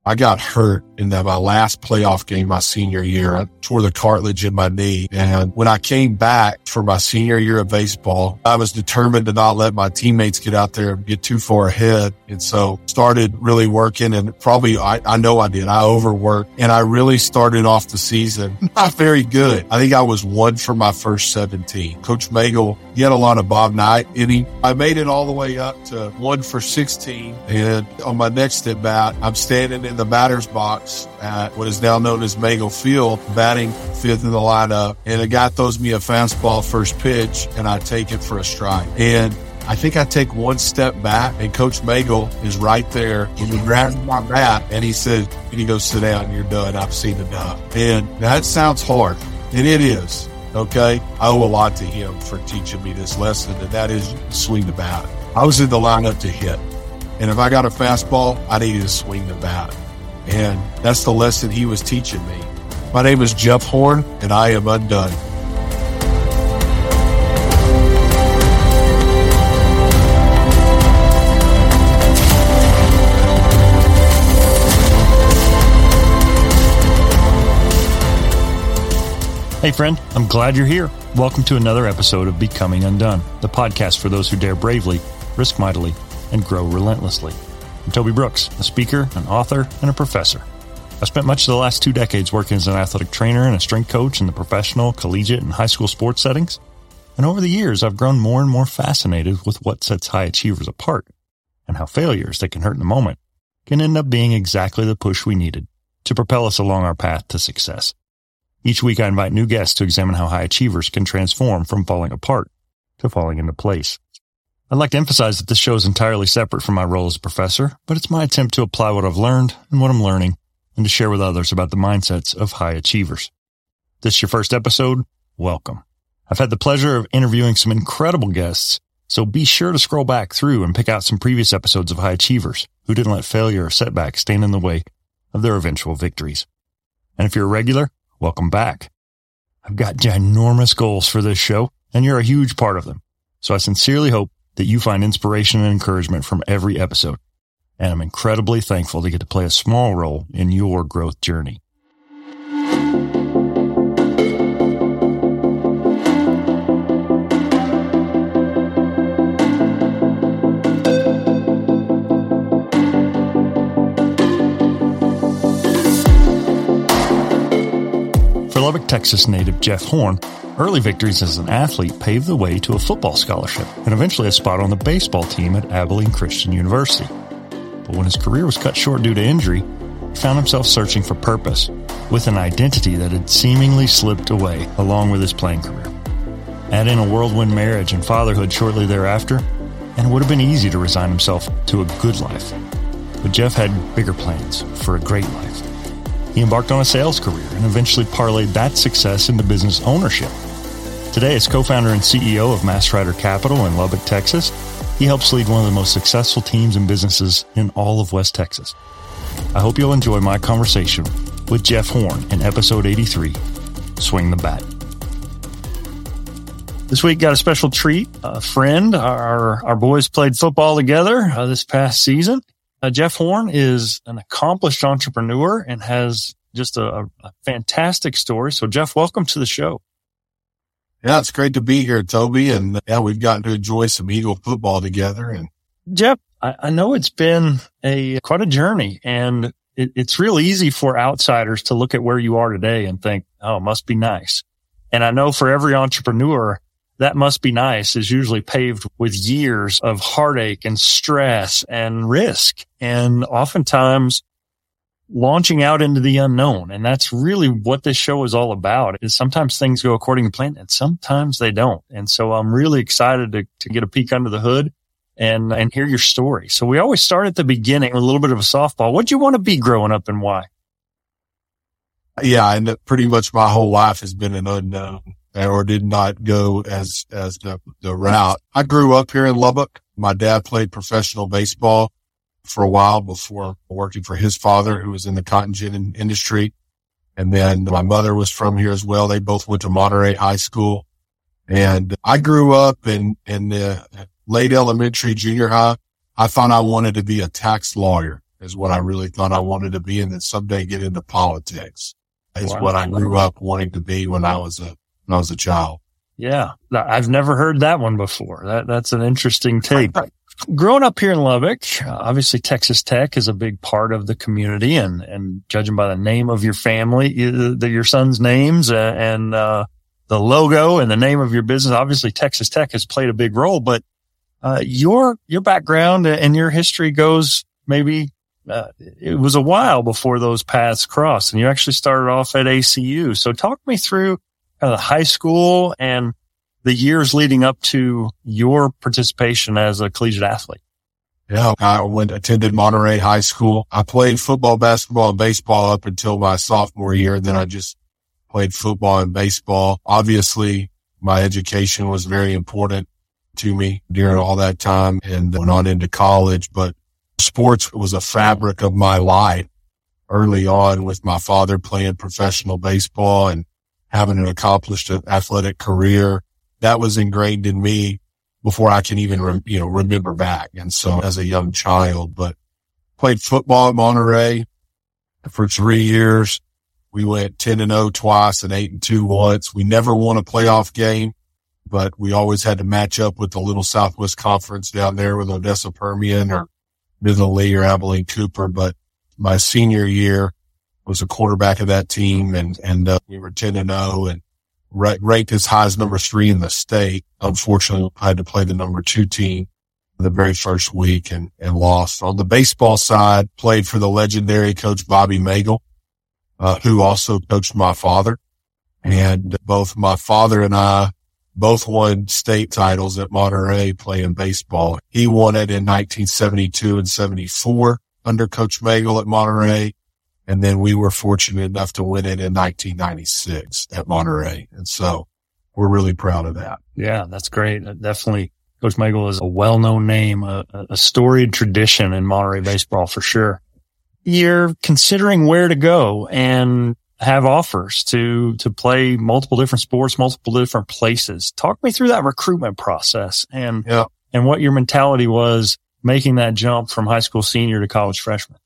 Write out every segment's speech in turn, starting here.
I got hurt in my last playoff game my senior year. I tore the cartilage in my knee. And when I came back for my senior year of baseball, I was determined to not let my teammates get out there and get too far ahead. And so started really working, and probably, I know I did. I overworked, and I really started off the season not very good. I think I was 1 for my first 17. Coach Magel, he had a lot of Bob Knight in him. I made it all the way up to 1 for 16. And on my next at bat, I'm standing in the batter's box at what is now known as Magel Field, batting 5th in the lineup. And a guy throws me a fastball first pitch, and I take it for a strike. And I think I take one step back, and Coach Magel is right there, and he grabs my bat, and he says, "You need to go sit down. You're done. I've seen enough." And that sounds hard, and it is. Okay, I owe a lot to him for teaching me this lesson, and that is swing the bat. I was in the lineup to hit, and if I got a fastball, I needed to swing the bat. And that's the lesson he was teaching me. My name is Jeff Horn, and I am undone. Hey friend, I'm glad you're here. Welcome to another episode of Becoming Undone, the podcast for those who dare bravely, risk mightily, and grow relentlessly. I'm Toby Brooks, a speaker, an author, and a professor. I've spent much of the last 2 decades working as an athletic trainer and a strength coach in the professional, collegiate, and high school sports settings. And over the years, I've grown more and more fascinated with what sets high achievers apart and how failures that can hurt in the moment can end up being exactly the push we needed to propel us along our path to success. Each week, I invite new guests to examine how high achievers can transform from falling apart to falling into place. I'd like to emphasize that this show is entirely separate from my role as a professor, but it's my attempt to apply what I've learned and what I'm learning and to share with others about the mindsets of high achievers. This is your first episode? Welcome. I've had the pleasure of interviewing some incredible guests, so be sure to scroll back through and pick out some previous episodes of high achievers who didn't let failure or setbacks stand in the way of their eventual victories. And if you're a regular, welcome back. I've got ginormous goals for this show, and you're a huge part of them. So I sincerely hope that you find inspiration and encouragement from every episode. And I'm incredibly thankful to get to play a small role in your growth journey. For Lubbock, Texas native Jeff Horn, early victories as an athlete paved the way to a football scholarship and eventually a spot on the baseball team at Abilene Christian University. But when his career was cut short due to injury, he found himself searching for purpose with an identity that had seemingly slipped away along with his playing career. Add in a whirlwind marriage and fatherhood shortly thereafter, and it would have been easy to resign himself to a good life. But Jeff had bigger plans for a great life. He embarked on a sales career and eventually parlayed that success into business ownership. Today, as co-founder and CEO of MassRider Capital in Lubbock, Texas, he helps lead one of the most successful teams and businesses in all of West Texas. I hope you'll enjoy my conversation with Jeff Horn in episode 83, Swing the Bat. This week got a special treat. A friend, our boys played football together this past season. Jeff Horn is an accomplished entrepreneur and has just a fantastic story. So, Jeff, welcome to the show. Yeah, it's great to be here, Toby. And yeah, we've gotten to enjoy some Eagle football together. And Jeff, I know it's been quite a journey, and it's real easy for outsiders to look at where you are today and think, oh, it must be nice. And I know for every entrepreneur, that must be nice is usually paved with years of heartache and stress and risk, and oftentimes launching out into the unknown. And that's really what this show is all about, is sometimes things go according to plan and sometimes they don't. And so I'm really excited to get a peek under the hood and hear your story. So we always start at the beginning with a little bit of a softball. What'd you want to be growing up and why? Yeah, and pretty much my whole life has been an unknown, or did not go as the route. I grew up here in Lubbock. My dad played professional baseball for a while before working for his father, who was in the cotton gin industry. And then my mother was from here as well. They both went to Monterey High School. And I grew up in the late elementary, junior high. I thought I wanted to be a tax lawyer. is what I really thought I wanted to be. And then someday get into politics is what I grew up wanting to be when I was a child. Yeah. I've never heard that one before. That's an interesting take. Growing up here in Lubbock, obviously Texas Tech is a big part of the community, and judging by the name of your family, your son's names, and the logo and the name of your business, obviously Texas Tech has played a big role. But your background and your history goes maybe it was a while before those paths crossed, and you actually started off at ACU. So talk me through the high school and the years leading up to your participation as a collegiate athlete. Yeah, I attended Monterey High School. I played football, basketball, and baseball up until my sophomore year. Then I just played football and baseball. Obviously, my education was very important to me during all that time and went on into college. But sports was a fabric of my life early on, with my father playing professional baseball and having an accomplished athletic career. That was ingrained in me before I can even, remember back. And so as a young child, but played football at Monterey for 3 years. We went 10-0 twice and 8-2 once. We never won a playoff game, but we always had to match up with the Little Southwest Conference down there with Odessa Permian or Midland Lee or Abilene Cooper. But my senior year was a quarterback of that team, and we were 10-0 and ranked as high as number 3 in the state. Unfortunately, I had to play the number 2 team the very first week and lost. On the baseball side, played for the legendary coach Bobby Magel, who also coached my father. And both my father and I both won state titles at Monterey playing baseball. He won it in 1972 and 74 under Coach Magel at Monterey. And then we were fortunate enough to win it in 1996 at Monterey. And so we're really proud of that. Yeah, that's great. Definitely. Coach Magel is a well-known name, a storied tradition in Monterey baseball for sure. You're considering where to go and have offers to play multiple different sports, multiple different places. Talk me through that recruitment process and what your mentality was making that jump from high school senior to college freshman.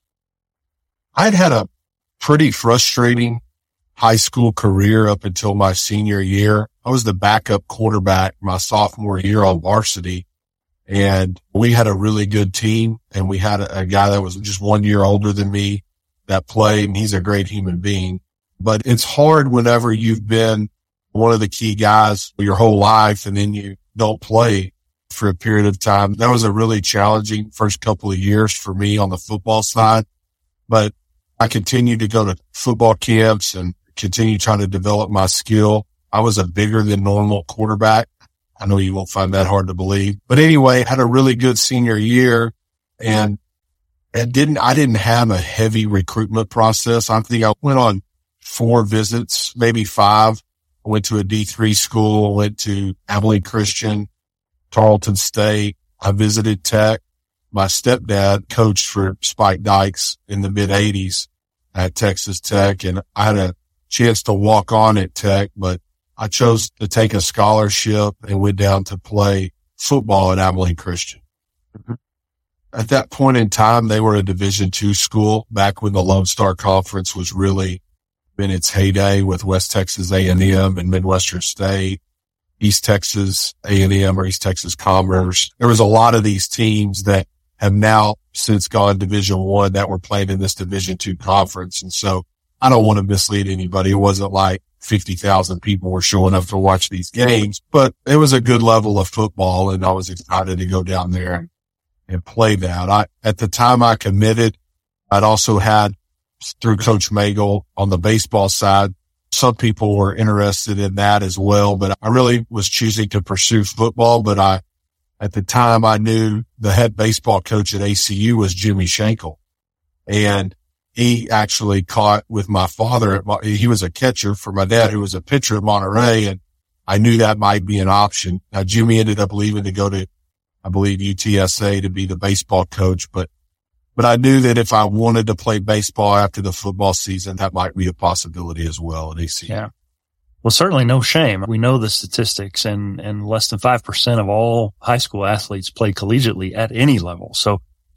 I'd had a pretty frustrating high school career up until my senior year. I was the backup quarterback my sophomore year on varsity, and we had a really good team, and we had a guy that was just 1 year older than me that played, and he's a great human being. But it's hard whenever you've been one of the key guys your whole life and then you don't play for a period of time. That was a really challenging first couple of years for me on the football side. But I continued to go to football camps and continue trying to develop my skill. I was a bigger than normal quarterback. I know you won't find that hard to believe. But anyway, had a really good senior year, and I didn't have a heavy recruitment process. I think I went on 4 visits, maybe 5. I went to a D3 school, went to Abilene Christian, Tarleton State. I visited Tech. My stepdad coached for Spike Dykes in the mid 80s at Texas Tech, and I had a chance to walk on at Tech, but I chose to take a scholarship and went down to play football at Abilene Christian. Mm-hmm. At that point in time, they were a Division II school back when the Lone Star Conference was really in its heyday with West Texas A&M and Midwestern State, East Texas A&M or East Texas Commerce. There was a lot of these teams that have now since gone Division I that were playing in this Division II conference. And so I don't want to mislead anybody. It wasn't like 50,000 people were showing up to watch these games, but it was a good level of football, and I was excited to go down there and play that. At the time I committed, I'd also had through Coach Magel on the baseball side, some people were interested in that as well, but I really was choosing to pursue football. But at the time I knew the head baseball coach at ACU was Jimmy Schenkel, and he actually caught with my father. He was a catcher for my dad, who was a pitcher at Monterey, and I knew that might be an option. Now, Jimmy ended up leaving to go to, I believe, UTSA to be the baseball coach, but I knew that if I wanted to play baseball after the football season, that might be a possibility as well at ACU. Yeah. Well, certainly no shame. We know the statistics, and less than 5% of all high school athletes play collegiately at any level. So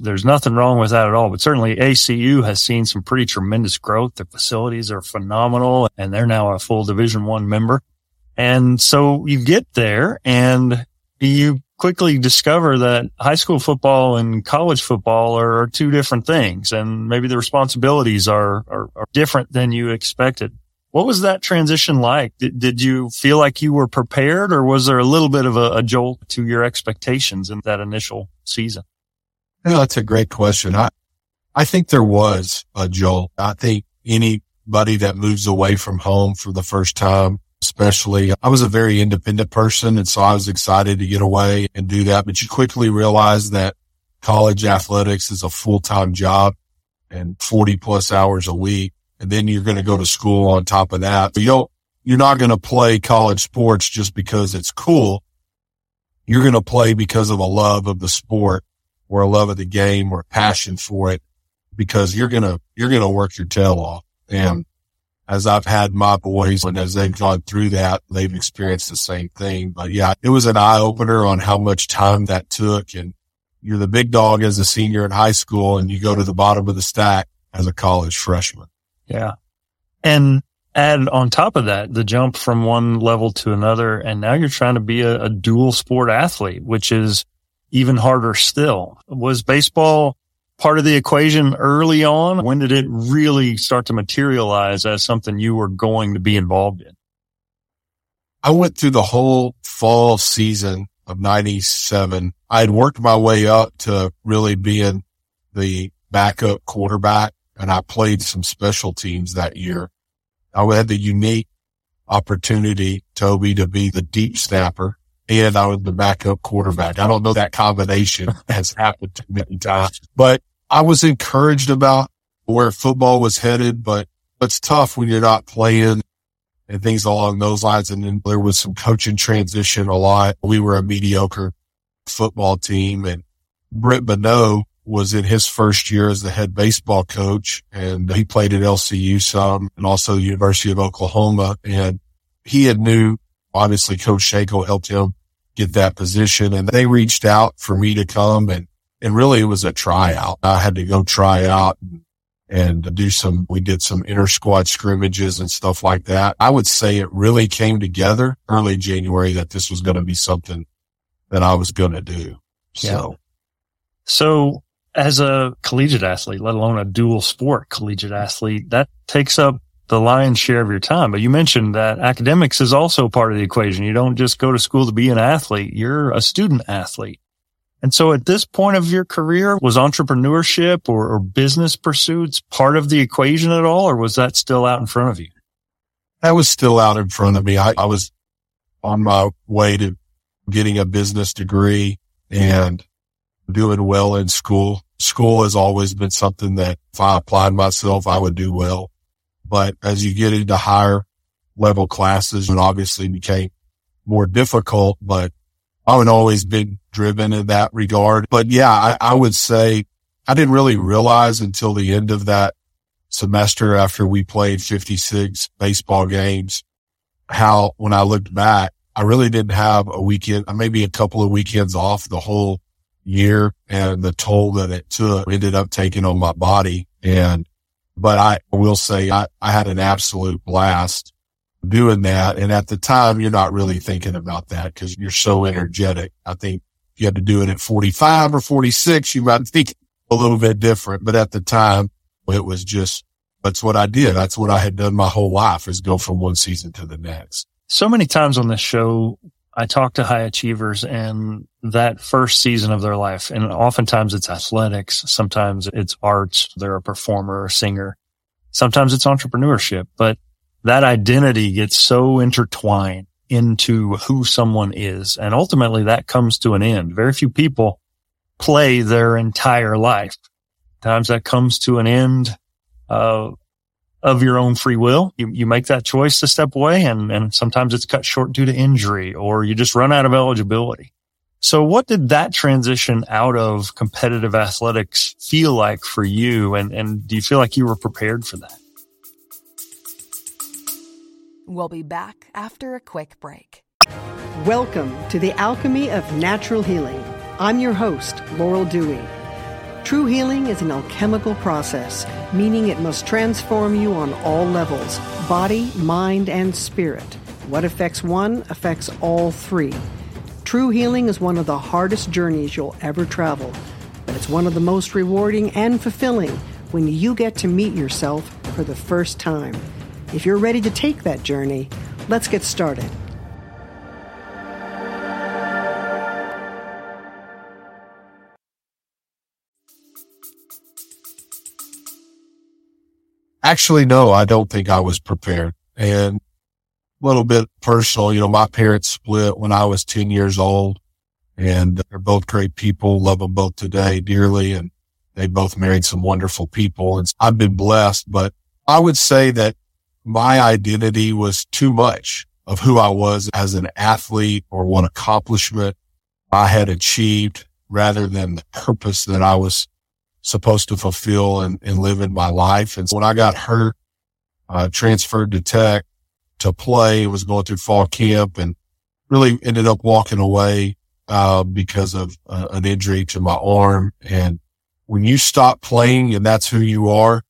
there's nothing wrong with that at all. But certainly ACU has seen some pretty tremendous growth. Their facilities are phenomenal, and they're now a full Division I member. And so you get there and you quickly discover that high school football and college football are two different things, and maybe the responsibilities are different than you expected. What was that transition like? Did you feel like you were prepared, or was there a little bit of a jolt to your expectations in that initial season? No, that's a great question. I think there was a jolt. I think anybody that moves away from home for the first time, especially, I was a very independent person, and so I was excited to get away and do that. But you quickly realize that college athletics is a full-time job and 40 plus hours a week. And then you're going to go to school on top of that. But you're not going to play college sports just because it's cool. You're going to play because of a love of the sport or a love of the game or passion for it, because you're going to work your tail off. And as I've had my boys, and as they've gone through that, they've experienced the same thing. But yeah, it was an eye opener on how much time that took. And you're the big dog as a senior in high school, and you go to the bottom of the stack as a college freshman. Yeah. And add on top of that, the jump from one level to another. And now you're trying to be a dual sport athlete, which is even harder still. Was baseball part of the equation early on? When did it really start to materialize as something you were going to be involved in? I went through the whole fall season of 97. I had worked my way up to really being the backup quarterback, and I played some special teams that year. I had the unique opportunity, Toby, to be the deep snapper, and I was the backup quarterback. I don't know, that combination has happened too many times, but I was encouraged about where football was headed, but it's tough when you're not playing and things along those lines. And then there was some coaching transition a lot. We were a mediocre football team, and Brent Bonneau was in his first year as the head baseball coach, and he played at LCU some and also the University of Oklahoma. And he had knew, obviously Coach Schenkel helped him get that position, and they reached out for me to come, and really it was a tryout. I had to go try out and we did some inter squad scrimmages and stuff like that. I would say it really came together early January that this was going to be something that I was going to do. So as a collegiate athlete, let alone a dual sport collegiate athlete, that takes up the lion's share of your time. But you mentioned that academics is also part of the equation. You don't just go to school to be an athlete. You're a student athlete. And so at this point of your career, was entrepreneurship or business pursuits part of the equation at all, or was that still out in front of you? That was still out in front of me. I was on my way to getting a business degree and doing well in school. School has always been something that if I applied myself, I would do well. But as you get into higher level classes, it obviously became more difficult, but I would always been driven in that regard. But yeah, I would say I didn't really realize until the end of that semester after we played 56 baseball games, how when I looked back, I really didn't have a weekend, maybe a couple of weekends off the whole year, and the toll that it took ended up taking on my body. But I will say I had an absolute blast doing that. And at the time, you're not really thinking about that because you're so energetic. I think if you had to do it at 45 or 46, you might think a little bit different. But at the time, it was just, that's what I did. That's what I had done my whole life, is go from one season to the next. So many times on this show, I talk to high achievers and that first season of their life, and oftentimes it's athletics. Sometimes it's arts. They're a performer or singer. Sometimes it's entrepreneurship, but that identity gets so intertwined into who someone is. And ultimately that comes to an end. Very few people play their entire life. Times that comes to an end, of your own free will. You make that choice to step away, and sometimes it's cut short due to injury, or you just run out of eligibility. So what did that transition out of competitive athletics feel like for you? And do you feel like you were prepared for that? We'll be back after a quick break. Welcome to the Alchemy of Natural Healing. I'm your host, Laurel Dewey. True healing is an alchemical process, meaning it must transform you on all levels, body, mind, and spirit. What affects one affects all three. True healing is one of the hardest journeys you'll ever travel, but it's one of the most rewarding and fulfilling when you get to meet yourself for the first time. If you're ready to take that journey, let's get started. Actually, no, I don't think I was prepared. And a little bit personal, my parents split when I was 10 years old, and they're both great people, love them both today dearly, and they both married some wonderful people. And I've been blessed, but I would say that my identity was too much of who I was as an athlete or what accomplishment I had achieved rather than the purpose that I was supposed to fulfill and live in my life. And so when I got hurt, transferred to Tech to play, was going through fall camp and really ended up walking away, because of an injury to my arm. And when you stop playing and that's who you are,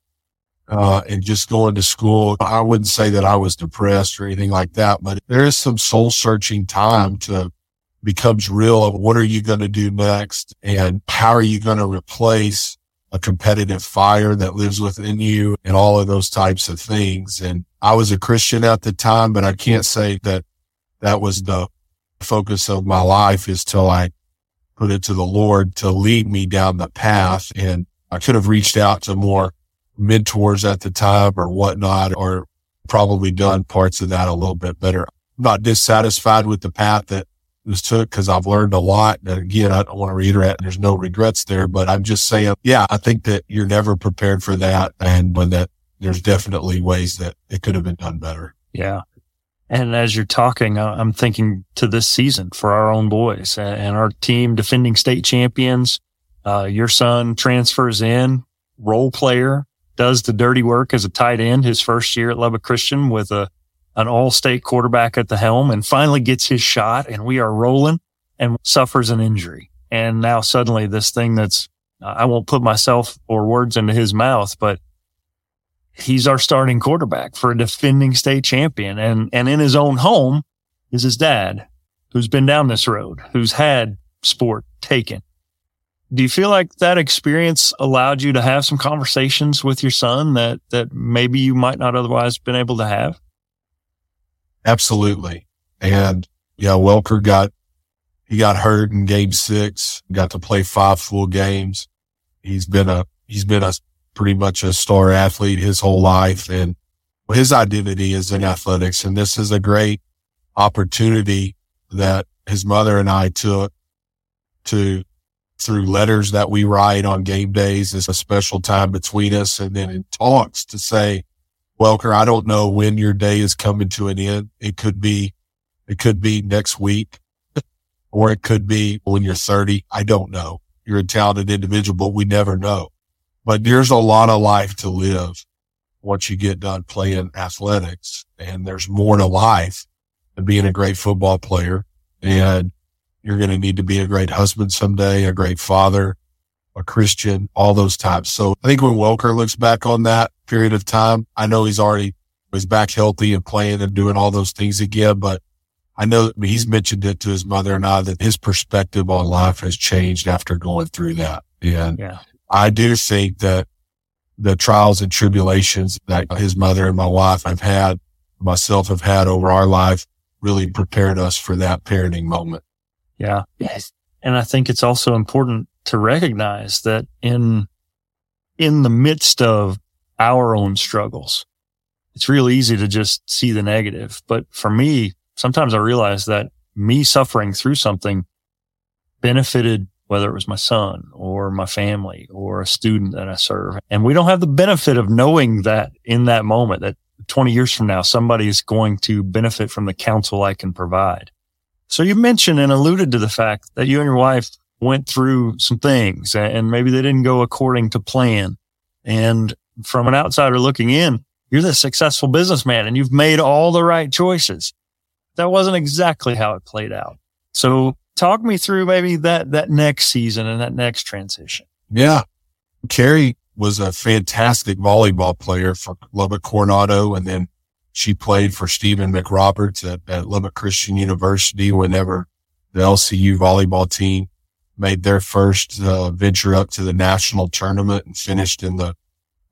and just going to school, I wouldn't say that I was depressed or anything like that, but there is some soul searching time to becomes real of what are you going to do next and how are you going to replace a competitive fire that lives within you and all of those types of things. And I was a Christian at the time, but I can't say that that was the focus of my life is till I put it to the Lord to lead me down the path. And I could have reached out to more mentors at the time or whatnot, or probably done parts of that a little bit better. I'm not dissatisfied with the path that was took because I've learned a lot. And again, I don't want to reiterate, there's no regrets there, but I'm just saying, yeah, I think that you're never prepared for that. And when that there's definitely ways that it could have been done better. Yeah. And as you're talking, I'm thinking to this season for our own boys and our team defending state champions. Your son transfers in, role player, does the dirty work as a tight end his first year at Lubbock Christian with an all-state quarterback at the helm, and finally gets his shot, and we are rolling, and suffers an injury. And now suddenly this thing that's, I won't put myself or words into his mouth, but he's our starting quarterback for a defending state champion. And in his own home is his dad, who's been down this road, who's had sport taken. Do you feel like that experience allowed you to have some conversations with your son that maybe you might not otherwise been able to have? Absolutely. And yeah, Welker got hurt in game 6, got to play 5 full games. He's been a pretty much a star athlete his whole life, and his identity is in athletics. And this is a great opportunity that his mother and I took through letters that we write on game days. It's a special time between us. And then in talks to say, Welker, I don't know when your day is coming to an end. It could be next week, or it could be when you're 30. I don't know. You're a talented individual, but we never know. But there's a lot of life to live once you get done playing athletics, and there's more to life than being a great football player. And you're going to need to be a great husband someday, a great father, a Christian, all those types. So I think when Welker looks back on that period of time, I know he's back healthy and playing and doing all those things again, but I know he's mentioned it to his mother and I that his perspective on life has changed after going through that. And yeah. I do think that the trials and tribulations that his mother and my wife have had over our life really prepared us for that parenting moment. Yeah. Yes. And I think it's also important to recognize that in the midst of our own struggles, it's real easy to just see the negative. But for me, sometimes I realize that me suffering through something benefited, whether it was my son or my family or a student that I serve. And we don't have the benefit of knowing that in that moment, that 20 years from now, somebody is going to benefit from the counsel I can provide. So you mentioned and alluded to the fact that you and your wife went through some things and maybe they didn't go according to plan. And from an outsider looking in, you're the successful businessman and you've made all the right choices. That wasn't exactly how it played out. So talk me through maybe that next season and that next transition. Yeah. Carrie was a fantastic volleyball player for Lubbock Coronado, and then she played for Stephen McRoberts at Lubbock Christian University whenever the LCU volleyball team made their first venture up to the national tournament and finished in the,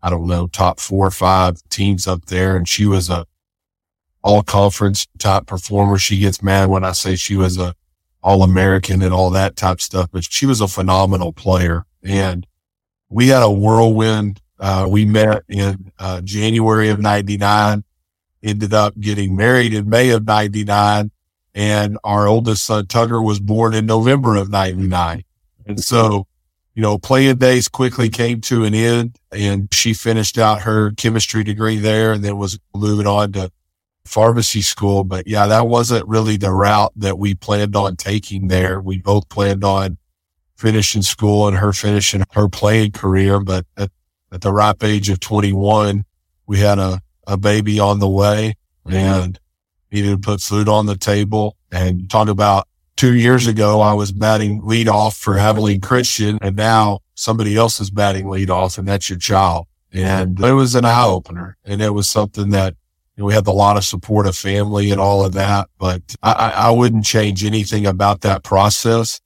top 4 or 5 teams up there. And she was a all-conference top performer. She gets mad when I say she was a All-American and all that type stuff, but she was a phenomenal player. And we had a whirlwind. We met in January of 99, ended up getting married in May of 99. And our oldest son, Tugger, was born in November of 99. And so, playing days quickly came to an end, and she finished out her chemistry degree there and then was moving on to pharmacy school. But yeah, that wasn't really the route that we planned on taking there. We both planned on finishing school and her finishing her playing career. But at the ripe age of 21, we had a baby on the way and needed to put food on the table. And talk about 2 years ago, I was batting leadoff for Abilene Christian, and now somebody else is batting leadoff, and that's your child. And it was an eye opener, and it was something that we had a lot of support of family and all of that. But I wouldn't change anything about that process.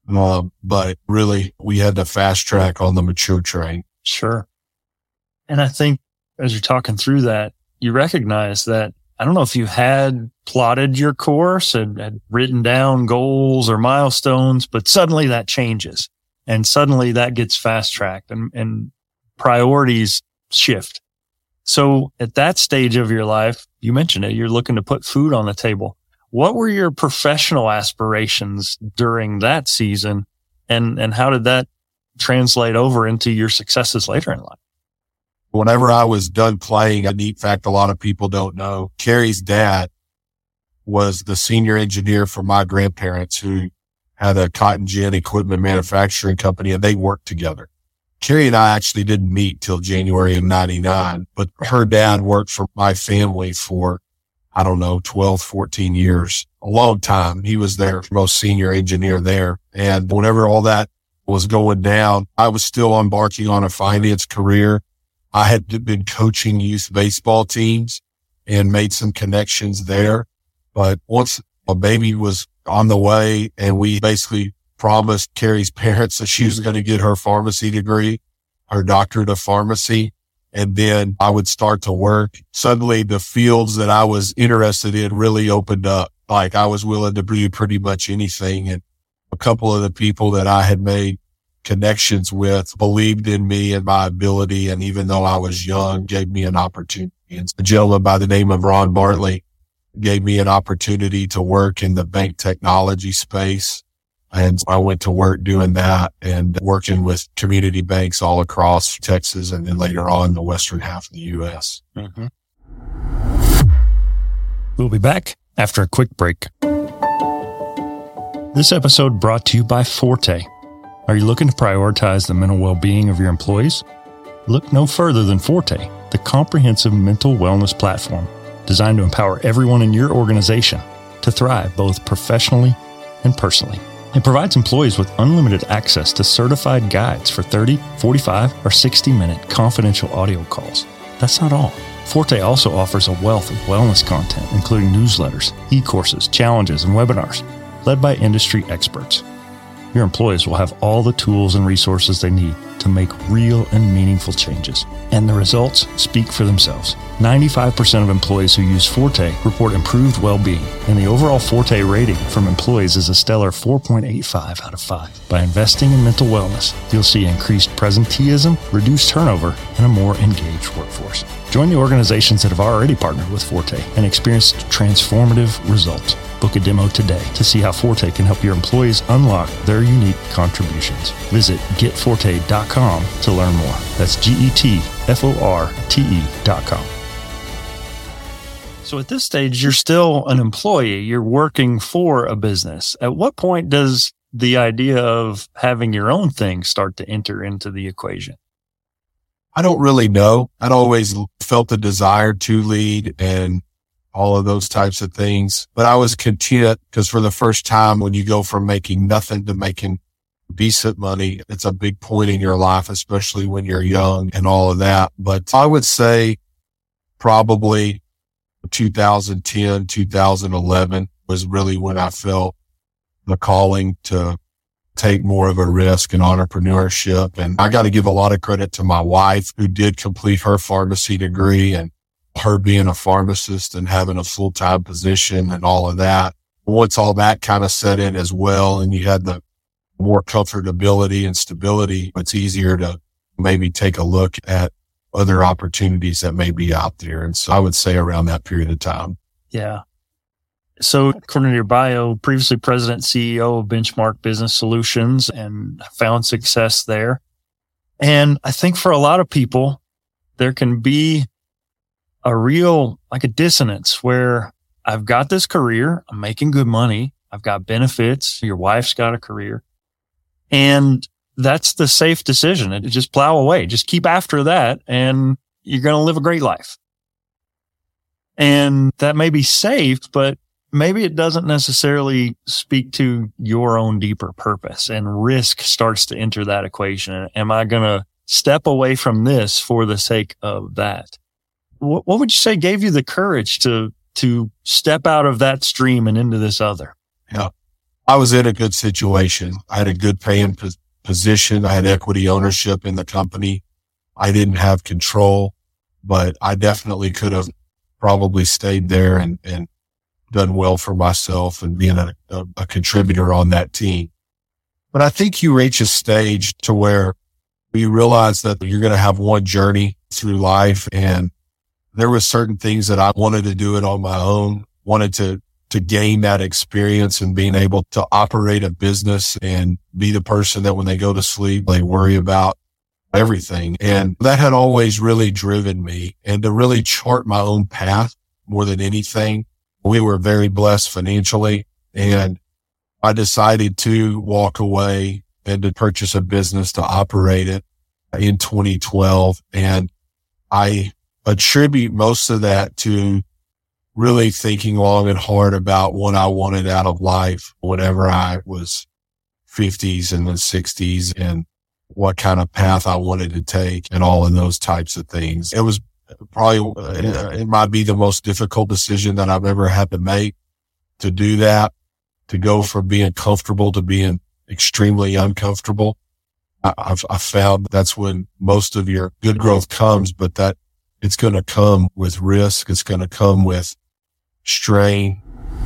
But really, we had to fast track on the mature train. Sure. And I think as you're talking through that, you recognize that, I don't know if you had plotted your course and had written down goals or milestones, but suddenly that changes and suddenly that gets fast tracked and priorities shift. So at that stage of your life, you mentioned it, you're looking to put food on the table. What were your professional aspirations during that season? And how did that translate over into your successes later in life? Whenever I was done playing, a neat fact a lot of people don't know, Carrie's dad was the senior engineer for my grandparents, who had a cotton gin equipment manufacturing company, and they worked together. Carrie and I actually didn't meet till January of 99, but her dad worked for my family for, 12, 14 years, a long time. He was their most senior engineer there. And whenever all that was going down, I was still embarking on a finance career. I had been coaching youth baseball teams and made some connections there. But once a baby was on the way, and we basically promised Carrie's parents that she was going to get her pharmacy degree, her doctorate of pharmacy, and then I would start to work. Suddenly the fields that I was interested in really opened up. Like, I was willing to do pretty much anything. And a couple of the people that I had made connections with believed in me and my ability. And even though I was young, gave me an opportunity. And a gentleman by the name of Ron Bartley gave me an opportunity to work in the bank technology space. And I went to work doing that and working with community banks all across Texas and then later on the western half of the U.S. Mm-hmm. We'll be back after a quick break. This episode brought to you by Forte. Are you looking to prioritize the mental well-being of your employees? Look no further than Forte, the comprehensive mental wellness platform designed to empower everyone in your organization to thrive both professionally and personally. It provides employees with unlimited access to certified guides for 30, 45, or 60-minute confidential audio calls. That's not all. Forte also offers a wealth of wellness content, including newsletters, e-courses, challenges, and webinars led by industry experts. Your employees will have all the tools and resources they need to make real and meaningful changes. And the results speak for themselves. 95% of employees who use Forte report improved well-being, and the overall Forte rating from employees is a stellar 4.85 out of 5. By investing in mental wellness, you'll see increased presenteeism, reduced turnover, and a more engaged workforce. Join the organizations that have already partnered with Forte and experienced transformative results. Book a demo today to see how Forte can help your employees unlock their unique contributions. Visit getforte.com to learn more. That's GETFORTE.com. So at this stage, you're still an employee. You're working for a business. At what point does the idea of having your own thing start to enter into the equation? I don't really know. I'd always felt the desire to lead and all of those types of things. But I was content because for the first time, when you go from making nothing to making decent money. It's a big point in your life, especially when you're young and all of that. But I would say probably 2010, 2011 was really when I felt the calling to take more of a risk in entrepreneurship. And I got to give a lot of credit to my wife, who did complete her pharmacy degree, and her being a pharmacist and having a full-time position and all of that. Once all that kind of set in as well, and you had the more comfortability and stability, it's easier to maybe take a look at other opportunities that may be out there. And so I would say around that period of time. Yeah. So according to your bio, previously president, CEO of Benchmark Business Solutions, and found success there. And I think for a lot of people, there can be a real, like a dissonance where I've got this career, I'm making good money, I've got benefits, your wife's got a career, and that's the safe decision. And just plow away, just keep after that, and you're going to live a great life. And that may be safe, but maybe it doesn't necessarily speak to your own deeper purpose, and risk starts to enter that equation. Am I going to step away from this for the sake of that? What would you say gave you the courage to step out of that stream and into this other? Yeah, I was in a good situation. I had a good paying position. I had equity ownership in the company. I didn't have control, but I definitely could have probably stayed there and done well for myself and being a contributor on that team. But I think you reach a stage to where you realize that you're going to have one journey through life. And there were certain things that I wanted to do it on my own, wanted to gain that experience and being able to operate a business and be the person that when they go to sleep, they worry about everything. And that had always really driven me, and to really chart my own path more than anything. We were very blessed financially, and I decided to walk away and to purchase a business to operate it in 2012. And I attribute most of that to really thinking long and hard about what I wanted out of life whenever I was 50s and then 60s, and what kind of path I wanted to take and all of those types of things. It was probably, it might be the most difficult decision that I've ever had to make, to do that, to go from being comfortable to being extremely uncomfortable. I've found that's when most of your good growth comes, but that it's going to come with risk. It's going to come with strain.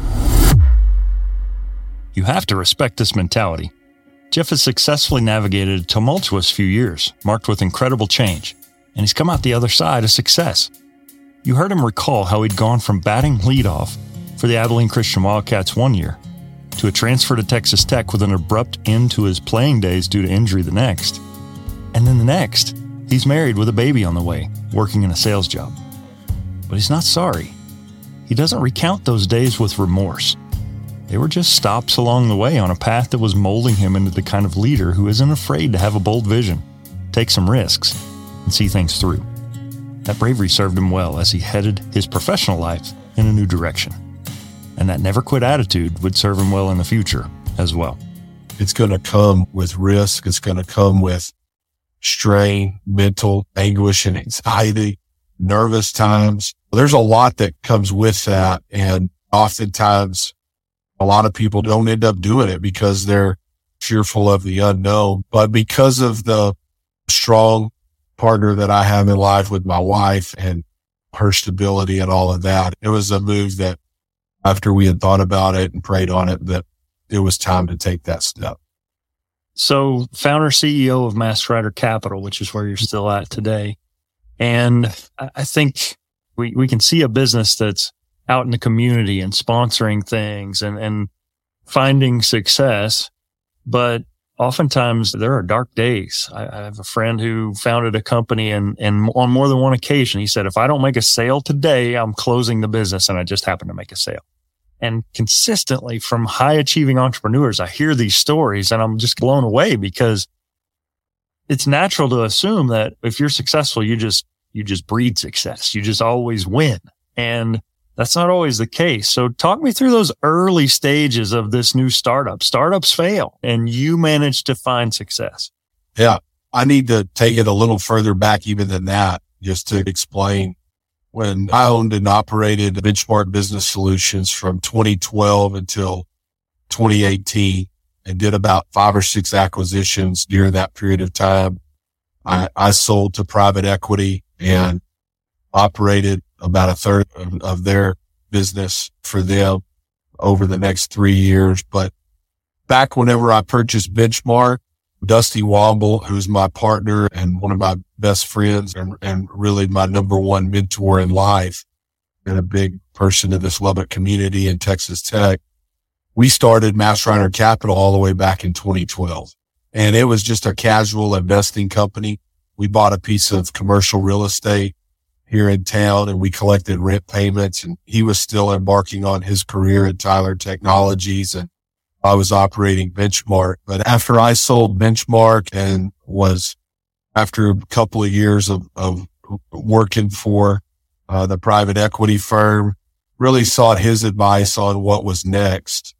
You have to respect this mentality. Jeff has successfully navigated a tumultuous few years, marked with incredible change, and he's come out the other side a success. You heard him recall how he'd gone from batting leadoff for the Abilene Christian Wildcats one year to a transfer to Texas Tech with an abrupt end to his playing days due to injury the next. And then the next, he's married with a baby on the way, working in a sales job. But he's not sorry. He doesn't recount those days with remorse. They were just stops along the way on a path that was molding him into the kind of leader who isn't afraid to have a bold vision, take some risks, and see things through. That bravery served him well as he headed his professional life in a new direction. And that never quit attitude would serve him well in the future as well. It's going to come with risk. It's going to come with strain, mental anguish and anxiety, nervous times. There's a lot that comes with that. And oftentimes a lot of people don't end up doing it because they're fearful of the unknown. But because of the strong partner that I have in life with my wife and her stability and all of that, it was a move that after we had thought about it and prayed on it, that it was time to take that step. So founder, CEO of MaskRider Capital, which is where you're still at today. And I think we can see a business that's out in the community and sponsoring things and finding success. But oftentimes there are dark days. I have a friend who founded a company and on more than one occasion, he said, if I don't make a sale today, I'm closing the business. And I just happened to make a sale. And consistently from high achieving entrepreneurs, I hear these stories and I'm just blown away because it's natural to assume that if you're successful, you just breed success. You just always win. And that's not always the case. So talk me through those early stages of this new startup. Startups fail and you managed to find success. Yeah. I need to take it a little further back even than that, just to explain. When I owned and operated Benchmark Business Solutions from 2012 until 2018 and did about 5 or 6 acquisitions during that period of time, I sold to private equity and operated about a third of their business for them over the next 3 years. But back whenever I purchased Benchmark, Dusty Womble, who's my partner and one of my best friends and really my number one mentor in life and a big person in this Lubbock community in Texas Tech, we started MassRider Capital all the way back in 2012. And it was just a casual investing company. We bought a piece of commercial real estate here in town and we collected rent payments, and he was still embarking on his career at Tyler Technologies and I was operating Benchmark. But after I sold Benchmark and was after a couple of years of working for the private equity firm, really sought his advice on what was next,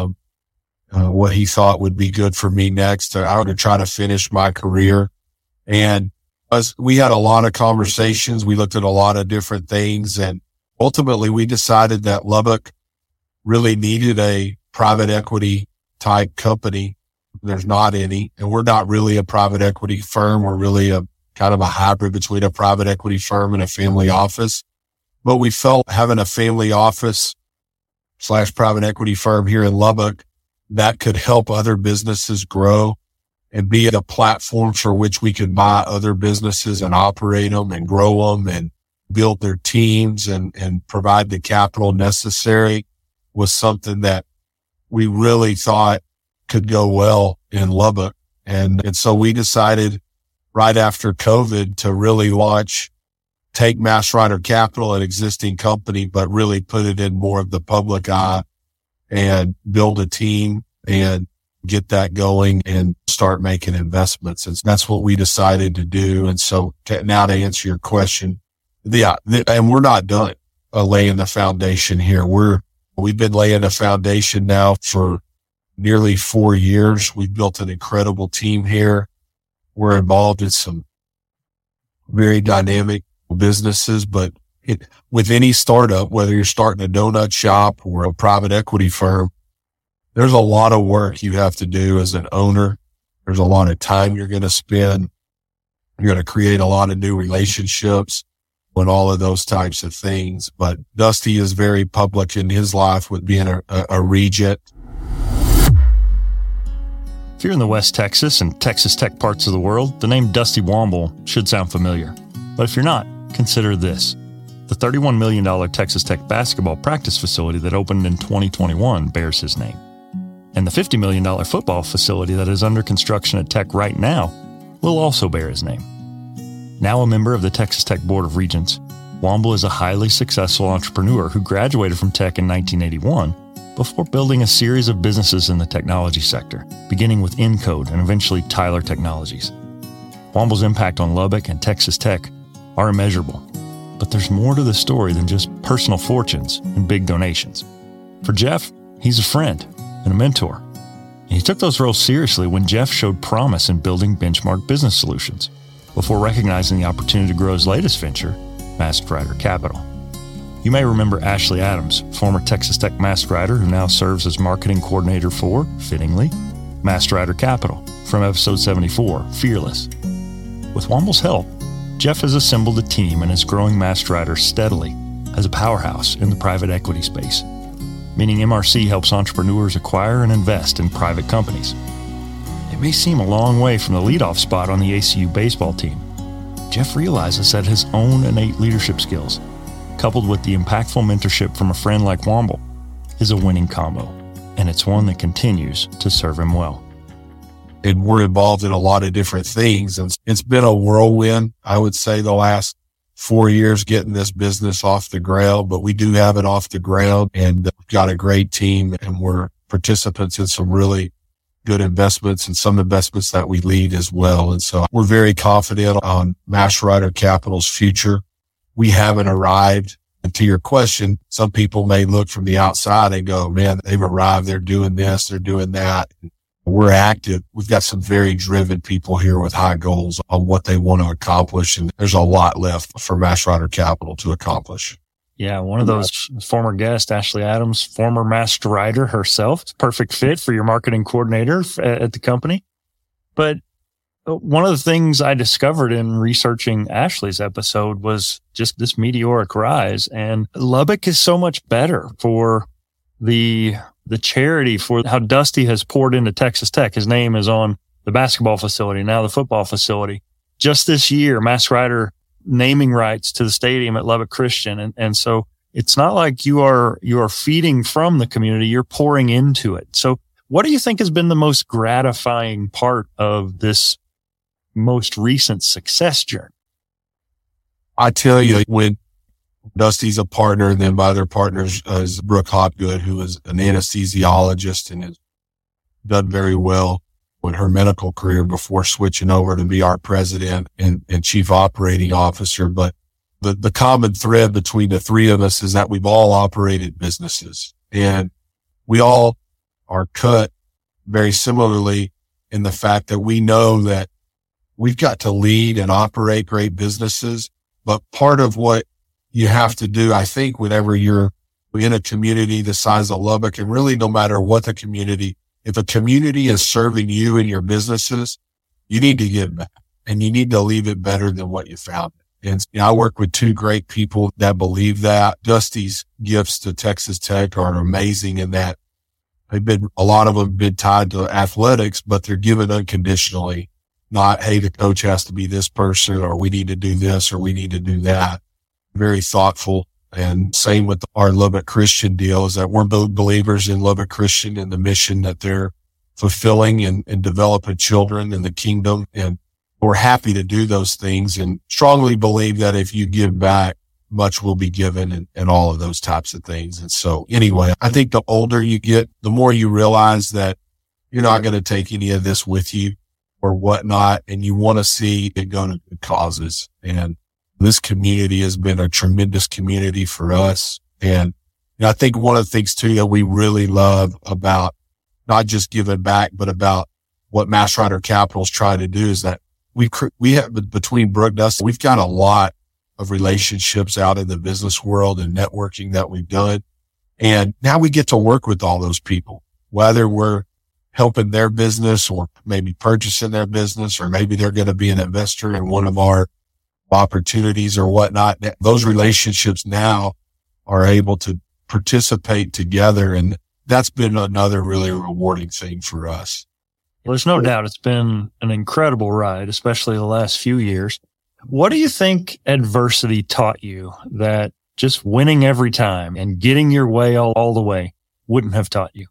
what he thought would be good for me next. I would try to finish my career. And we had a lot of conversations. We looked at a lot of different things, and ultimately we decided that Lubbock really needed a private equity type company. There's not any, and we're not really a private equity firm. We're really a kind of a hybrid between a private equity firm and a family office. But we felt having a family office / private equity firm here in Lubbock that could help other businesses grow and be a platform for which we could buy other businesses and operate them and grow them and build their teams and provide the capital necessary was something that we really thought could go well in Lubbock. And so we decided right after COVID to really take MassRider Capital, an existing company, but really put it in more of the public eye and build a team and get that going and start making investments. And that's what we decided to do. And so now to answer your question, and we're not done laying the foundation here. We've been laying a foundation now for nearly 4 years. We've built an incredible team here. We're involved in some very dynamic businesses, but with any startup, whether you're starting a donut shop or a private equity firm, there's a lot of work you have to do as an owner. There's a lot of time you're going to spend. You're going to create a lot of new relationships and all of those types of things. But Dusty is very public in his life with being a regent. If you're in the West Texas and Texas Tech parts of the world, the name Dusty Womble should sound familiar. But if you're not, consider this. The $31 million Texas Tech basketball practice facility that opened in 2021 bears his name. And the $50 million football facility that is under construction at Tech right now will also bear his name. Now a member of the Texas Tech Board of Regents, Womble is a highly successful entrepreneur who graduated from Tech in 1981 before building a series of businesses in the technology sector, beginning with Encode and eventually Tyler Technologies. Womble's impact on Lubbock and Texas Tech are immeasurable, but there's more to the story than just personal fortunes and big donations. For Jeff, he's a friend and a mentor, and he took those roles seriously when Jeff showed promise in building Benchmark Business Solutions, before recognizing the opportunity to grow his latest venture, MassRider Capital. You may remember Ashley Adams, former Texas Tech MassRider who now serves as marketing coordinator for, fittingly, MassRider Capital from episode 74, Fearless. With Womble's help, Jeff has assembled a team and is growing MassRider steadily as a powerhouse in the private equity space, meaning MRC helps entrepreneurs acquire and invest in private companies. It may seem a long way from the leadoff spot on the ACU baseball team. Jeff realizes that his own innate leadership skills, coupled with the impactful mentorship from a friend like Womble, is a winning combo, and it's one that continues to serve him well. And we're involved in a lot of different things. And it's been a whirlwind, I would say, the last 4 years getting this business off the ground, but we do have it off the ground and we've got a great team and we're participants in some really good investments and some investments that we lead as well. And so we're very confident on MassRider Capital's future. We haven't arrived And to your question, some people may look from the outside and go, man, they've arrived. They're doing this. They're doing that. We're active. We've got some very driven people here with high goals on what they want to accomplish. And there's a lot left for Mastrider Capital to accomplish. Yeah, one of those former guests, Ashley Adams, former master writer herself, perfect fit for your marketing coordinator at the company. But one of the things I discovered in researching Ashley's episode was just this meteoric rise. And Lubbock is so much better for the charity, for how Dusty has poured into Texas Tech. His name is on the basketball facility, now the football facility. Just this year, Mastrider naming rights to the stadium at Lubbock Christian. And so it's not like you are feeding from the community, you're pouring into it. So what do you think has been the most gratifying part of this most recent success journey? I tell you, when Dusty's a partner, and then my other partners is Brooke Hopgood, who is an anesthesiologist and has done very well with her medical career before switching over to be our president and chief operating officer. But the common thread between the three of us is that we've all operated businesses, and we all are cut very similarly in the fact that we know that we've got to lead and operate great businesses. But part of what you have to do, I think, whenever you're in a community the size of Lubbock, and really no matter what the community, if a community is serving you and your businesses, you need to give back, and you need to leave it better than what you found it. And I work with two great people that believe that. Dusty's gifts to Texas Tech are amazing in that a lot of them have been tied to athletics, but they're given unconditionally. Not, hey, the coach has to be this person, or we need to do this, or we need to do that. Very thoughtful. And same with our Lubbock Christian deal, is that we're both believers in Lubbock Christian and the mission that they're fulfilling and developing children in the kingdom. And we're happy to do those things, and strongly believe that if you give back, much will be given, and all of those types of things. And so anyway, I think the older you get, the more you realize that you're not going to take any of this with you or whatnot, and you want to see it go to good causes. And this community has been a tremendous community for us. And I think one of the things too that we really love about not just giving back, but about what Mastrider Capital is trying to do is that we have, between Brooke and us, we've got a lot of relationships out in the business world and networking that we've done. And now we get to work with all those people, whether we're helping their business or maybe purchasing their business, or maybe they're going to be an investor in one of our opportunities or whatnot. Those relationships now are able to participate together. And that's been another really rewarding thing for us. Well, there's no doubt it's been an incredible ride, especially the last few years. What do you think adversity taught you that just winning every time and getting your way all the way wouldn't have taught you?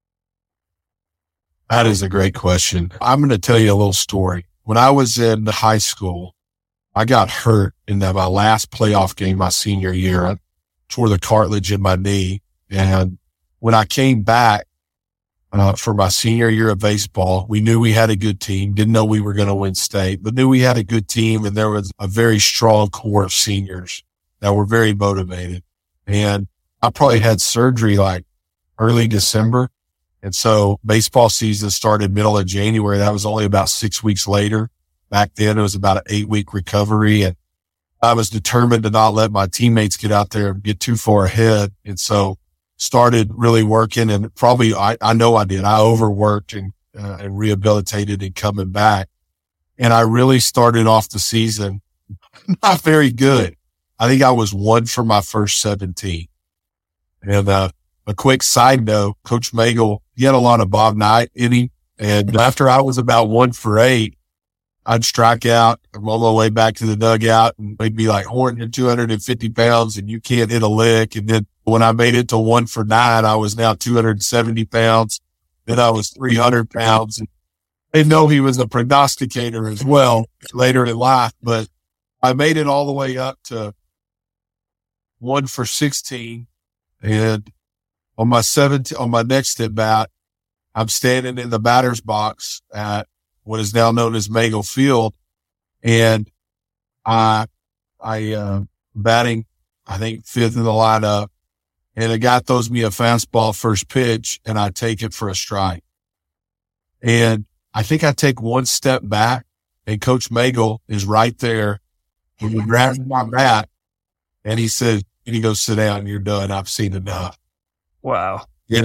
That is a great question. I'm going to tell you a little story. When I was in high school, I got hurt in my last playoff game my senior year. I tore the cartilage in my knee. And when I came back for my senior year of baseball, we knew we had a good team. Didn't know we were going to win state, but knew we had a good team. And there was a very strong core of seniors that were very motivated. And I probably had surgery like early December. And so baseball season started middle of January. That was only about 6 weeks later. Back then it was about an 8-week recovery. And I was determined to not let my teammates get out there and get too far ahead. And so started really working, and probably, I know I did. I overworked and rehabilitated and coming back. And I really started off the season not very good. I think I was 1 for my first 17. And, a quick side note, Coach Magel, he had a lot of Bob Knight in him. And after I was about 1 for 8, I'd strike out. I'm on my way back to the dugout, and they'd be like, Horton, you're 250 pounds and you can't hit a lick. And then when I made it to 1 for 9, I was now 270 pounds. Then I was 300 pounds. And they know he was a prognosticator as well later in life, but I made it all the way up to 1 for 16. And on my next at bat, I'm standing in the batter's box at what is now known as Magel Field. And batting I think 5th in the lineup, and a guy throws me a fastball first pitch, and I take it for a strike. And I think I take one step back, and Coach Magel is right there, and he grabs my bat, and he says, "You need to go sit down. You're done. I've seen enough." Wow.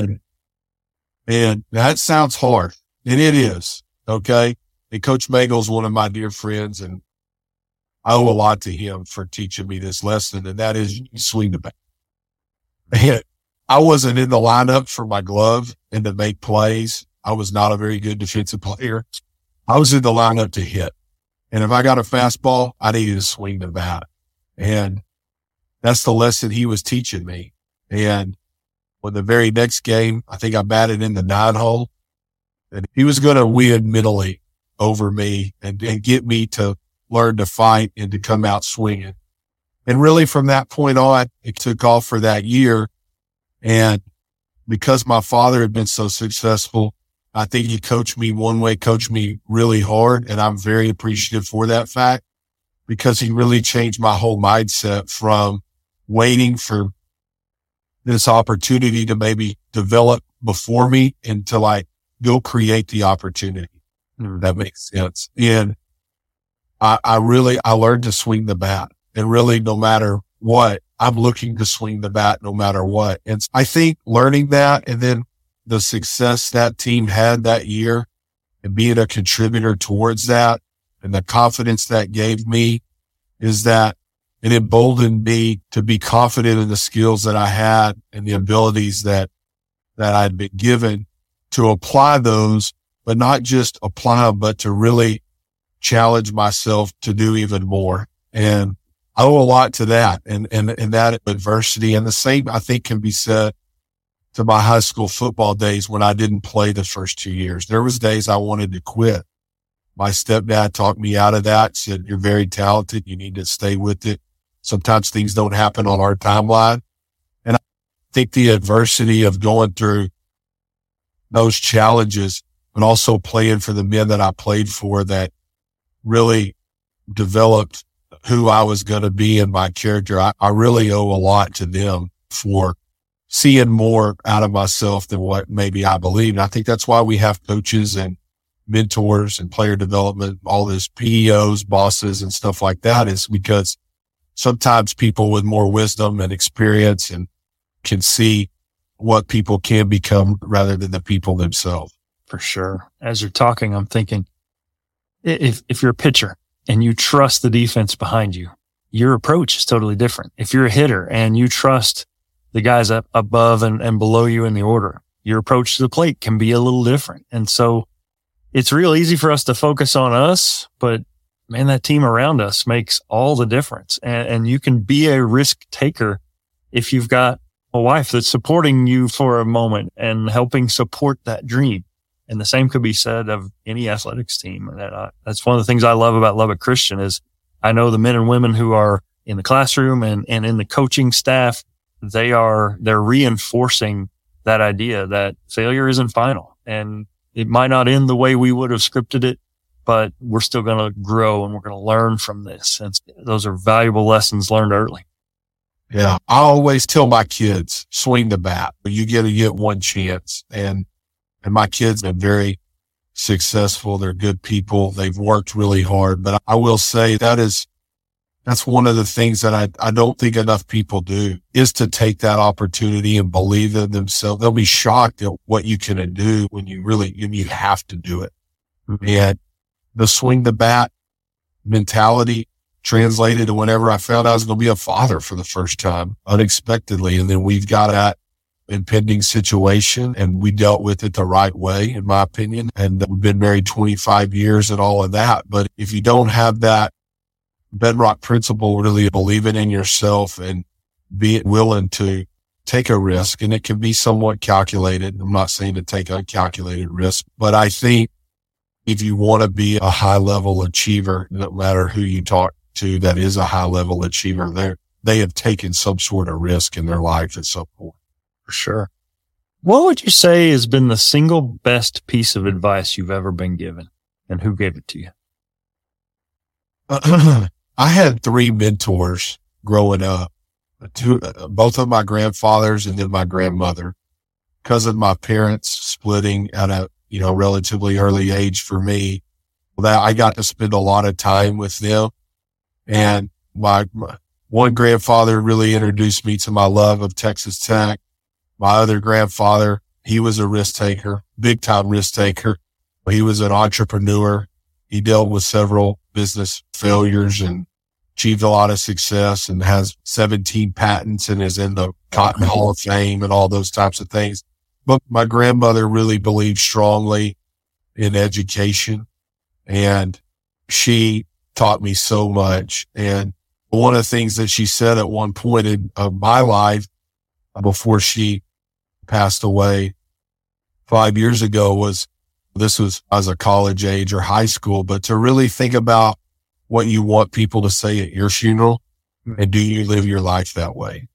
And that sounds hard, and it is, okay? And Coach Magel's one of my dear friends, and I owe a lot to him for teaching me this lesson, and that is you swing the bat. And I wasn't in the lineup for my glove and to make plays. I was not a very good defensive player. I was in the lineup to hit. And if I got a fastball, I needed to swing the bat. And that's the lesson he was teaching me. And when the very next game, I think I batted in the 9-hole, and he was going to win mentally over me and get me to learn to fight and to come out swinging. And really from that point on, it took off for that year. And because my father had been so successful, I think he coached me one way, coached me really hard. And I'm very appreciative for that fact, because he really changed my whole mindset from waiting for this opportunity to maybe develop before me and to like go create the opportunity. That makes sense. And I learned to swing the bat, and really no matter what, I'm looking to swing the bat no matter what. And I think learning that, and then the success that team had that year and being a contributor towards that, and the confidence that gave me, is that it emboldened me to be confident in the skills that I had and the abilities that I'd been given, to apply those, but not just apply them, but to really challenge myself to do even more. And I owe a lot to that and that adversity. And the same, I think, can be said to my high school football days when I didn't play the first 2 years. There was days I wanted to quit. My stepdad talked me out of that, said, "You're very talented. You need to stay with it. Sometimes things don't happen on our timeline." And I think the adversity of going through those challenges, but also playing for the men that I played for, that really developed who I was going to be in my character. I really owe a lot to them for seeing more out of myself than what maybe I believed. And I think that's why we have coaches and mentors and player development, all this PEOs, bosses and stuff like that, is because sometimes people with more wisdom and experience and can see what people can become rather than the people themselves. For sure. As you're talking, I'm thinking, if you're a pitcher and you trust the defense behind you, your approach is totally different. If you're a hitter and you trust the guys up above and below you in the order, your approach to the plate can be a little different. And so it's real easy for us to focus on us, but man, that team around us makes all the difference. And you can be a risk taker if you've got a wife that's supporting you for a moment and helping support that dream. And the same could be said of any athletics team. That's one of the things I love about Lubbock Christian is I know the men and women who are in the classroom and in the coaching staff, they're reinforcing that idea that failure isn't final, and it might not end the way we would have scripted it, but we're still going to grow and we're going to learn from this. And those are valuable lessons learned early. Yeah. I always tell my kids, swing the bat. You get one chance. And my kids have been very successful. They're good people. They've worked really hard. But I will say that's one of the things that I don't think enough people do, is to take that opportunity and believe in themselves. They'll be shocked at what you can do when you have to do it. Mm-hmm. And the swing the bat mentality translated to whenever I found I was going to be a father for the first time unexpectedly. And then we've got that impending situation and we dealt with it the right way, in my opinion. And we've been married 25 years and all of that. But if you don't have that bedrock principle, really believing in yourself and being willing to take a risk, and it can be somewhat calculated. I'm not saying to take uncalculated risk, but I think if you want to be a high level achiever, no matter who you talk to that is a high level achiever, they have taken some sort of risk in their life at some point. For sure. What would you say has been the single best piece of advice you've ever been given, and who gave it to you? I had 3 mentors growing up. both of my grandfathers and then my grandmother. Because of my parents splitting at a, relatively early age for me, that I got to spend a lot of time with them. And my one grandfather really introduced me to my love of Texas Tech. My other grandfather, he was a risk taker, big time risk taker. He was an entrepreneur. He dealt with several business failures and achieved a lot of success and has 17 patents and is in the Cotton Hall of Fame and all those types of things. But my grandmother really believed strongly in education, and she taught me so much. And one of the things that she said at one point in my life before she passed away 5 years ago was, this was as a college age or high school, but to really think about what you want people to say at your funeral, and do you live your life that way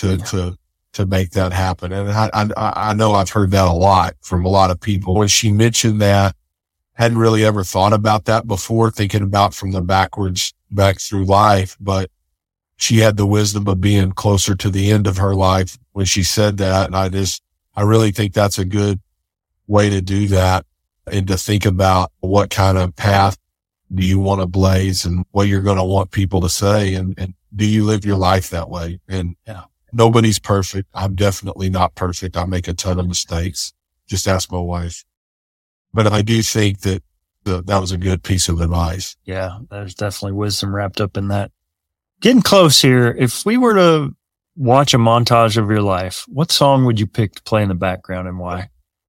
to make that happen. And I know I've heard that a lot from a lot of people. When she mentioned that, hadn't really ever thought about that before, thinking about from the back through life, but she had the wisdom of being closer to the end of her life when she said that. And I really think that's a good way to do that, and to think about what kind of path do you want to blaze and what you're going to want people to say. And do you live your life that way? And nobody's perfect. I'm definitely not perfect. I make a ton of mistakes. Just ask my wife. But I do think that that was a good piece of advice. Yeah, there's definitely wisdom wrapped up in that. Getting close here. If we were to watch a montage of your life, what song would you pick to play in the background and why?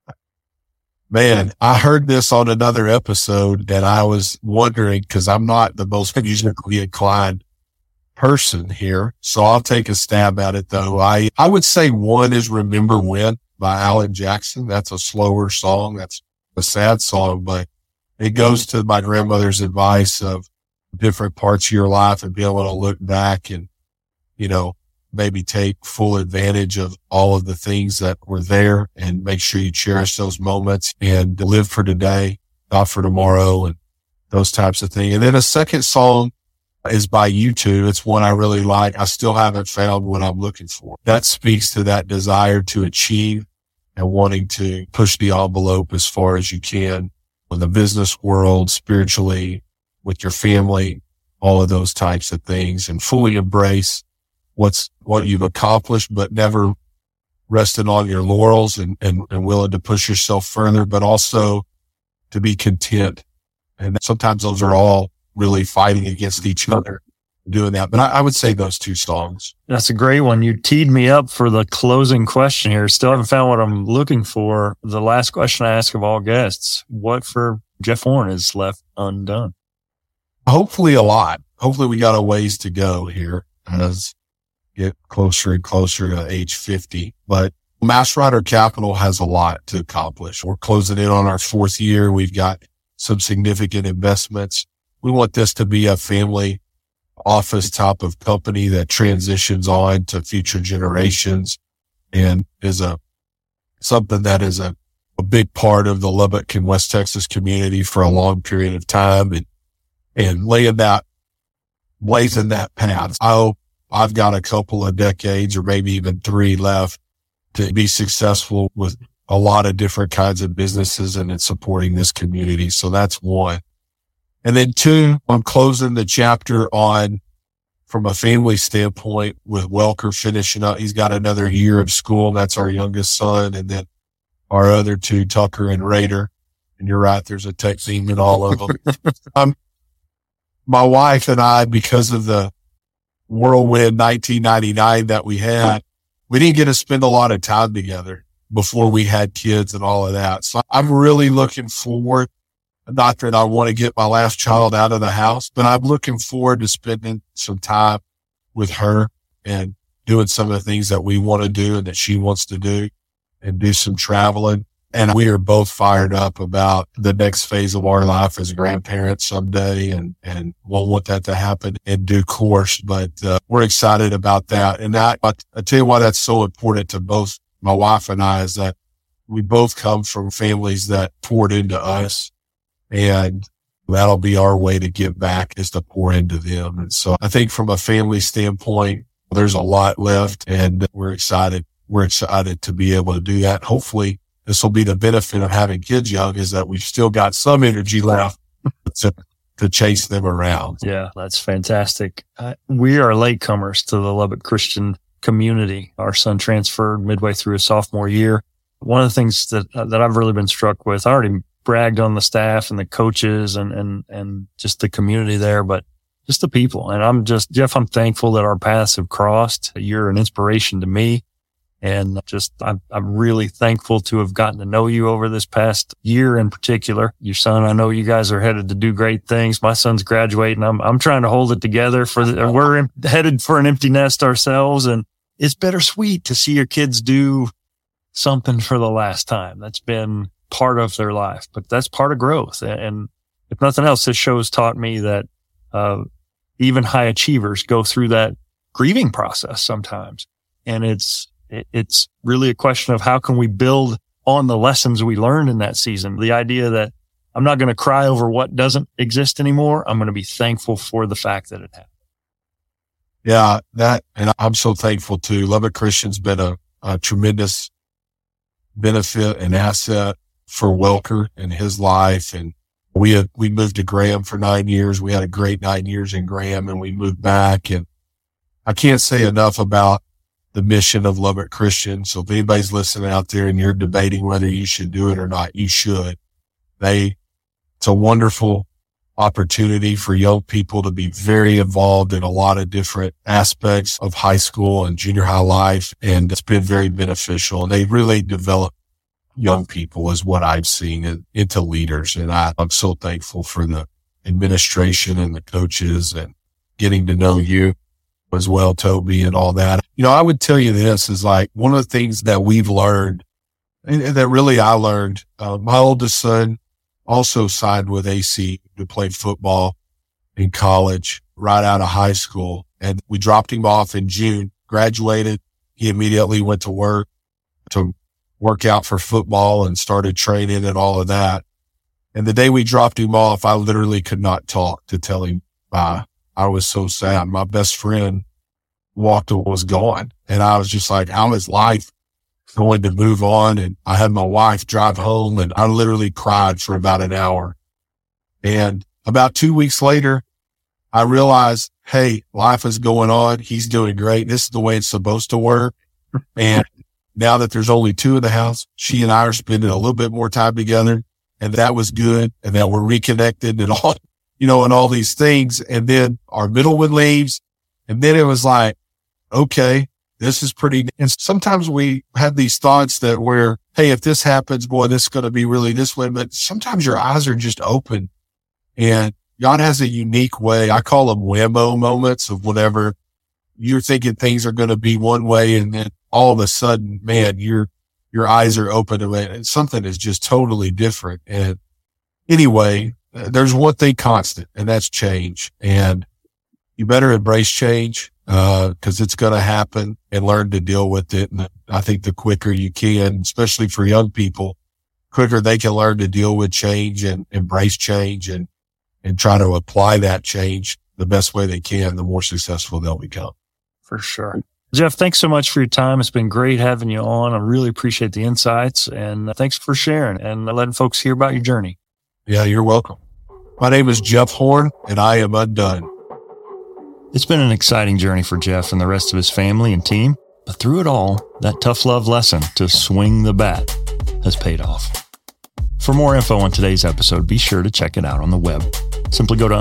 Man, I heard this on another episode and I was wondering, because I'm not the most musically inclined person here. So I'll take a stab at it though. I would say one is Remember When by Alan Jackson. That's a slower song. That's a sad song, but it goes to my grandmother's advice of different parts of your life and be able to look back and, maybe take full advantage of all of the things that were there and make sure you cherish those moments and live for today, not for tomorrow, and those types of things. And then a second song is by U2. It's one I really like. I still haven't found what I'm looking for. That speaks to that desire to achieve and wanting to push the envelope as far as you can in the business world, spiritually, with your family, all of those types of things, and fully embrace what you've accomplished, but never resting on your laurels and willing to push yourself further, but also to be content. And sometimes those are all really fighting against each other doing that. But I would say those two songs. That's a great one. You teed me up for the closing question here. Still haven't found what I'm looking for. The last question I ask of all guests: what for Jeff Horn is left undone? Hopefully a lot. Hopefully we got a ways to go here as get closer and closer to age 50. But MassRider Capital has a lot to accomplish. We're closing in on our 4th year. We've got some significant investments. We want this to be a family office type of company that transitions on to future generations and is something that is a big part of the Lubbock and West Texas community for a long period of time, and blazing that path. I hope I've got a couple of decades or maybe even 3 left to be successful with a lot of different kinds of businesses and in supporting this community. So that's one. And then 2, I'm closing the chapter on, from a family standpoint, with Welker finishing up. He's got another year of school. That's our youngest son. And then our other 2, Tucker and Raider. And you're right, there's a tech theme in all of them. My wife and I, because of the whirlwind 1999 that we had, we didn't get to spend a lot of time together before we had kids and all of that. So I'm really looking forward, not that I want to get my last child out of the house, but I'm looking forward to spending some time with her and doing some of the things that we want to do and that she wants to do, and do some traveling. And we are both fired up about the next phase of our life as grandparents someday, and we'll want that to happen in due course. But we're excited about that. And I tell you why that's so important to both my wife and I, is that we both come from families that poured into us, and that'll be our way to give back, is to pour into them. And so I think from a family standpoint, There's a lot left, and we're excited. We're excited to be able to do that. Hopefully this will be the benefit of having kids young, is that we've still got some energy left to chase them around. Yeah, that's fantastic. We are latecomers to the Lubbock Christian community. Our son transferred midway through his sophomore year. One of the things that I've really been struck with, I already bragged on the staff and the coaches and just the community there, but just the people. And Jeff, I'm thankful that our paths have crossed. You're an inspiration to me. And I'm really thankful to have gotten to know you over this past year in particular. Your son, I know you guys are headed to do great things. My son's graduating. I'm trying to hold it together we're headed for an empty nest ourselves. And it's bittersweet to see your kids do something for the last time. That's been part of their life, but that's part of growth. And if nothing else, this show has taught me that, even high achievers go through that grieving process sometimes. And it's really a question of how can we build on the lessons we learned in that season. The idea that I'm not going to cry over what doesn't exist anymore. I'm going to be thankful for the fact that it happened. Yeah, and I'm so thankful too. Lubbock Christian's been a tremendous benefit and asset for Welker and his life. And we moved to Graham for 9 years. We had a great 9 years in Graham, and we moved back. And I can't say enough about the mission of Lubbock Christian. So if anybody's listening out there and you're debating whether you should do it or not, you should. It's a wonderful opportunity for young people to be very involved in a lot of different aspects of high school and junior high life. And it's been very beneficial. And they really develop young people, is what I've seen, into leaders. And I'm so thankful for the administration and the coaches and getting to know you as well, Toby, and all that. I would tell you this is like one of the things that we've learned, and that really I learned. My oldest son also signed with AC to play football in college right out of high school. And we dropped him off in June, graduated. He immediately went to work out for football and started training and all of that. And the day we dropped him off, I literally could not talk to tell him bye. I was so sad. My best friend was gone. And I was just like, how is life going to move on? And I had my wife drive home, and I literally cried for about an hour. And about 2 weeks later, I realized, hey, life is going on. He's doing great. This is the way it's supposed to work. And now that there's only two in the house, she and I are spending a little bit more time together, and that was good. And that we're reconnected and all, and all these things. And then our middle one leaves. And then it was like, okay, this is pretty. And sometimes we have these thoughts that hey, if this happens, boy, this is going to be really this way. But sometimes your eyes are just open, and God has a unique way. I call them whammo moments of whenever you're thinking things are going to be one way, and then all of a sudden, man, your eyes are open to it, and something is just totally different. And anyway, there's one thing constant, and that's change. And you better embrace change, because it's going to happen, and learn to deal with it. And I think the quicker you can, especially for young people, quicker they can learn to deal with change and embrace change and try to apply that change the best way they can, the more successful they'll become. For sure. Jeff, thanks so much for your time. It's been great having you on. I really appreciate the insights, and thanks for sharing and letting folks hear about your journey. Yeah, you're welcome. My name is Jeff Horn, and I am undone. It's been an exciting journey for Jeff and the rest of his family and team, but through it all, that tough love lesson to swing the bat has paid off. For more info on today's episode, be sure to check it out on the web. Simply go to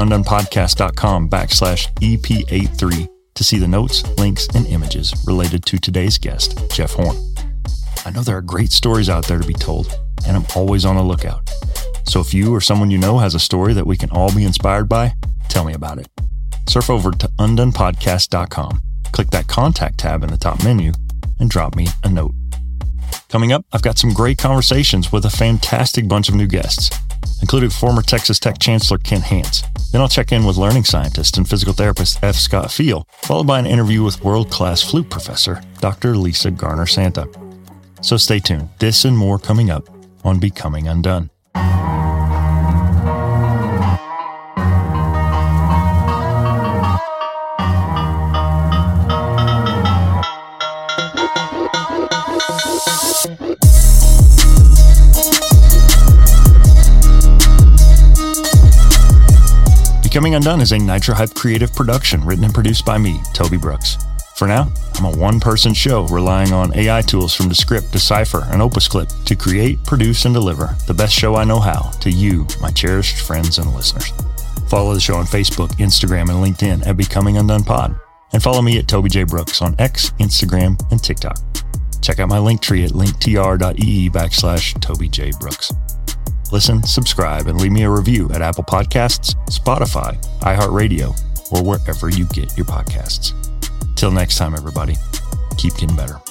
undonepodcast.com/EP83 to see the notes, links, and images related to today's guest, Jeff Horn. I know there are great stories out there to be told, and I'm always on the lookout. So if you or someone you know has a story that we can all be inspired by, tell me about it. Surf over to undonepodcast.com, click that contact tab in the top menu, and drop me a note. Coming up, I've got some great conversations with a fantastic bunch of new guests, including former Texas Tech Chancellor Kent Hance. Then I'll check in with learning scientist and physical therapist F. Scott Field, followed by an interview with world-class flute professor Dr. Lisa Garner-Santa. So stay tuned. This and more coming up on Becoming Undone. Becoming Undone is a Nitro Hype creative production written and produced by me, Toby Brooks. For now, I'm a one-person show relying on AI tools from Descript, Decipher, and Opus Clip to create, produce, and deliver the best show I know how to you, my cherished friends and listeners. Follow the show on Facebook, Instagram, and LinkedIn at Becoming Undone Pod. And follow me at Toby J. Brooks on X, Instagram, and TikTok. Check out my link tree at linktr.ee/Toby J. Brooks. Listen, subscribe, and leave me a review at Apple Podcasts, Spotify, iHeartRadio, or wherever you get your podcasts. Till next time, everybody, keep getting better.